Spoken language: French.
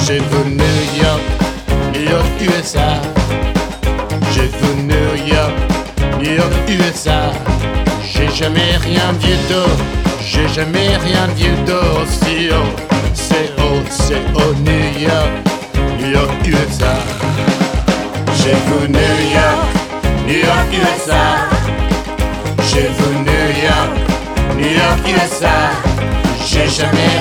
J'ai vu New York, New York, USA. J'ai vu New York, New York, USA. J'ai jamais rien vu d'eau, j'ai jamais rien vu d'eau si haut. C'est haut, New York, New York, USA. J'ai vu New York, New York, USA. J'ai vu New York, New York, USA. J'ai jamais